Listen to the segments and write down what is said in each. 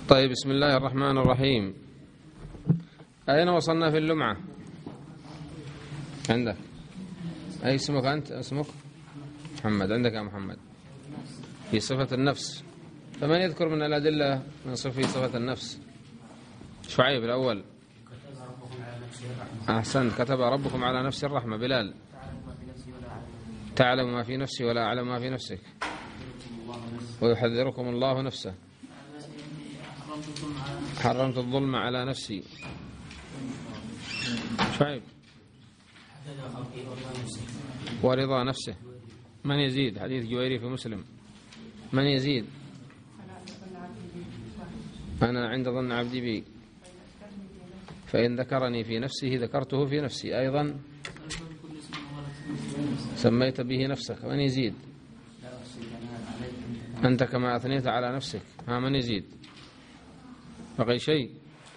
طيب، بسم الله الرحمن الرحيم. أين وصلنا في اللمعة؟ عندك أي اسمك أنت؟ اسمك محمد. عندك يا محمد في صفة النفس. فمن يذكر من الأدلة من صفة النفس؟ شعيب الأول. أحسنت. كتب ربكم على نفسه الرحمة. بلال. تعلم ما في نفسي ولا أعلم ما في نفسك ويحذركم الله نفسه. حرمت الظلم على نفسي. شعيب. ورضا نفسه. من يزيد؟ حديث جويري في مسلم. من يزيد؟ أنا عند ظن عبدي بي، فإن ذكرني في نفسه ذكرته في نفسي. أيضا سميت به نفسك. من يزيد؟ أنت كما أثنيت على نفسك. من يزيد؟ بقي شيء؟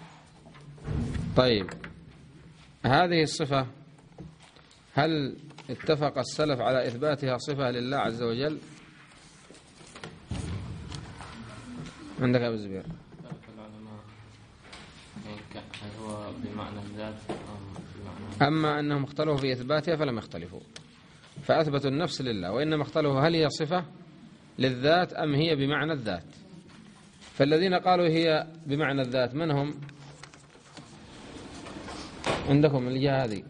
طيب، هذه الصفة هل اتفق السلف على إثباتها صفة لله عز وجل؟ عندك أبو الزبير. هو بمعنى الذات أما أنهم اختلفوا في إثباتها فلم يختلفوا، فأثبتوا النفس لله، وإنما اختلفوا هل هي صفة للذات أم هي بمعنى الذات. فالذين قالوا هي بمعنى الذات من هم؟ عندكم الجهة هذه؟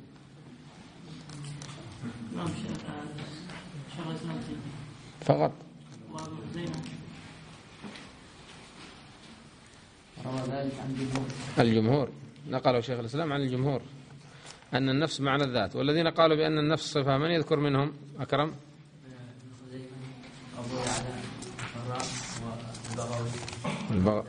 فقط الجمهور. نقلوا شيخ الإسلام عن الجمهور أن النفس معنى الذات. والذين قالوا بأن النفس صفة من يذكر منهم؟ أكرم. البغوي.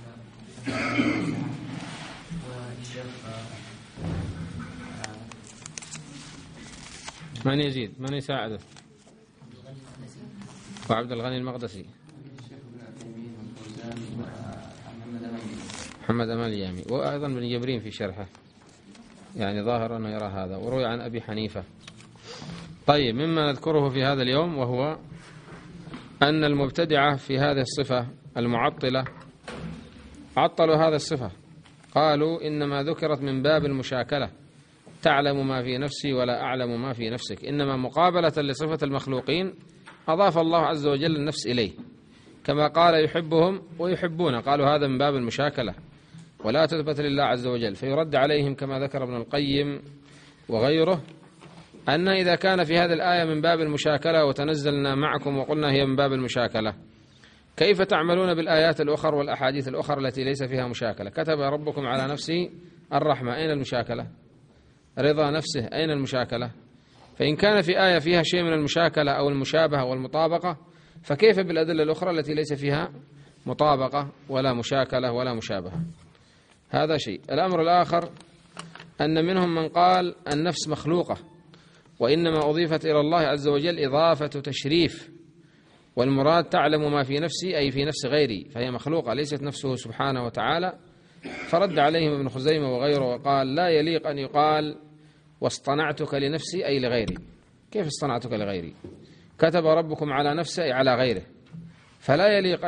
من يزيد؟ من يساعده؟ وعبد الغني المقدسي. محمد أمال اليامي. وأيضا بن جبرين في شرحه، يعني ظاهر أنه يرى هذا. وروي عن أبي حنيفة. طيب، مما نذكره في هذا اليوم وهو أن المبتدعة في هذه الصفة المعطلة عطلوا هذه الصفة، قالوا إنما ذكرت من باب المشاكلة، تعلم ما في نفسي ولا أعلم ما في نفسك، إنما مقابلة لصفة المخلوقين أضاف الله عز وجل النفس إليه، كما قال يحبهم ويحبون، قالوا هذا من باب المشاكلة ولا تثبت لله عز وجل. فيرد عليهم كما ذكر ابن القيم وغيره أن إذا كان في هذه الآية من باب المشاكلة وتنزلنا معكم وقلنا هي من باب المشاكلة، كيف تعملون بالآيات الأخرى والأحاديث الأخرى التي ليس فيها مشاكلة؟ كتب ربكم على نفسه الرحمة، أين المشاكلة؟ رضا نفسه، أين المشاكلة؟ فإن كان في آية فيها شيء من المشاكلة أو المشابهة والمطابقة، فكيف بالأدلة الأخرى التي ليس فيها مطابقة ولا مشاكلة ولا مشابهة؟ هذا شيء. الأمر الآخر أن منهم من قال النفس مخلوقة، وإنما أضيفت إلى الله عز وجل إضافة تشريف، والمراد تعلم ما في نفسي أي في نفس غيري، فهي مخلوقة ليست نفسه سبحانه وتعالى. فرد عليهم ابن خزيمة وغيره وقال لا يليق أن يقال واصطنعتك لنفسي أي لغيري. كيف اصطنعتك لغيري؟ كتب ربكم على نفسه أي على غيره، فلا يليق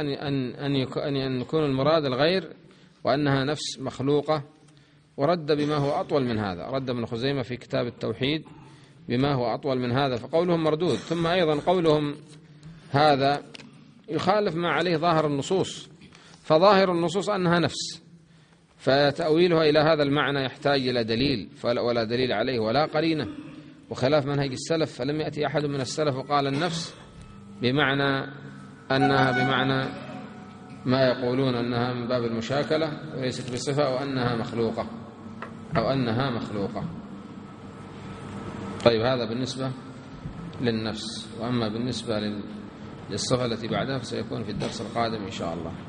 أن يكون المراد الغير وأنها نفس مخلوقة. ورد بما هو أطول من هذا، رد ابن خزيمة في كتاب التوحيد بما هو أطول من هذا، فقولهم مردود. ثم أيضا قولهم هذا يخالف ما عليه ظاهر النصوص، فظاهر النصوص أنها نفس، فتأويلها إلى هذا المعنى يحتاج إلى دليل، ولا دليل عليه ولا قرينة، وخلاف منهج السلف. فلم يأتي أحد من السلف وقال النفس بمعنى أنها بمعنى ما يقولون أنها من باب المشاكلة وليست بصفة، أو أنها مخلوقة طيب، هذا بالنسبة للنفس. وأما بالنسبة للصفة التي بعدها فسيكون في الدرس القادم إن شاء الله.